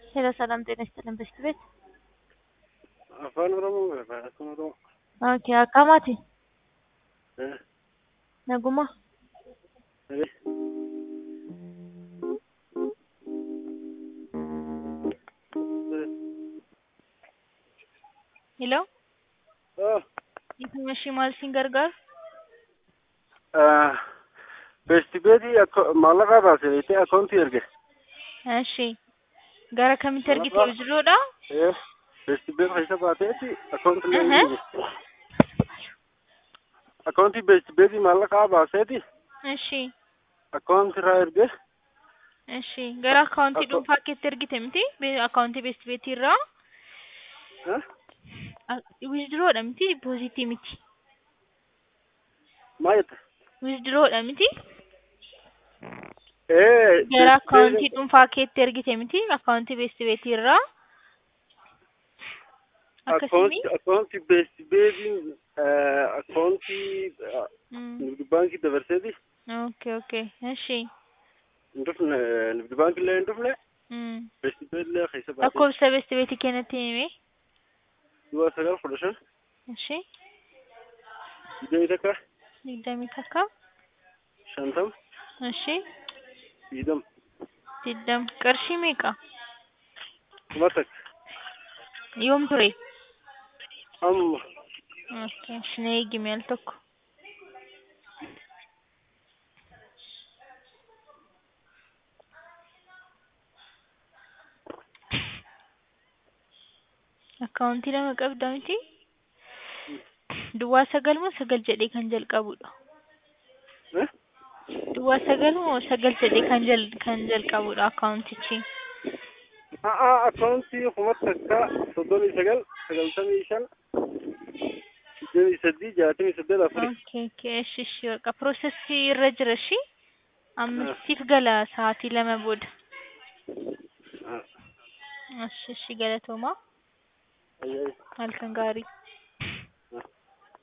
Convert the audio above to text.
Hello, salam ጤና ይስጥልን በሽት ቤት afaan oromoo afaan oromoo akkamaati eh naguma eh hello oh isin maal isin gargaaru festibeeti maallaqa baasee akoontii erge እሺ gara kamitti ergite jiruudha festibeet keessa baateeti akoontii erge akoontii festibeeti maallaqa baaseeti እሺ akoontii irraa erge እሺ gara akaawuntii dhuunfaa keetti ergite miti akaawuntii festibeetii irraa withdraw miti deposit miti maayet withdraw miti gara akaawuntii dhuunfaa keetti ergite miti akaawuntii festibeetii irraa akoontii festibeetiin akoontii ንግድ ባንክ dabarseeti okay እሺ ndufne ንግድ ባንክ ላይ ndufne festibeet ላይ keessa baatee lakkoofsa festibeetii keenyatti hime du'a sagal fudhashan እሺ digdamii takka shantam እሺ diddam qarshii meeqa kuma takka yoom ture amma okay snee gmail tokko akaawuntii lama qabda miti duwwaa sagal moo sagal jedhee kan jalqabudha duwwaa sagal moo sagal jedhee kan jalqabudha akaawuntichi akoontii kuma takka 39 95 28 afur okay እሺ በቃ ፕሮሰስ ይረጅር እሺ አምስት ገላ ሰዓት ለማ booda እሺ ገለቶማ halkan gaarii